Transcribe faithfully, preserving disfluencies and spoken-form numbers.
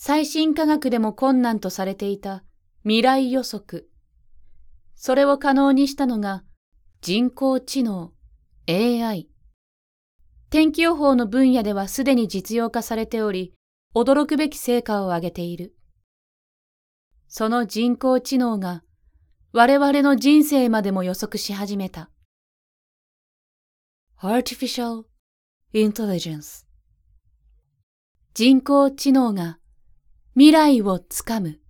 最新科学でも困難とされていた未来予測。それを可能にしたのが人工知能 エーアイ。天気予報の分野ではすでに実用化されており、驚くべき成果を上げている。その人工知能が我々の人生までも予測し始めた。Artificial Intelligence。人工知能が未来をつかむ。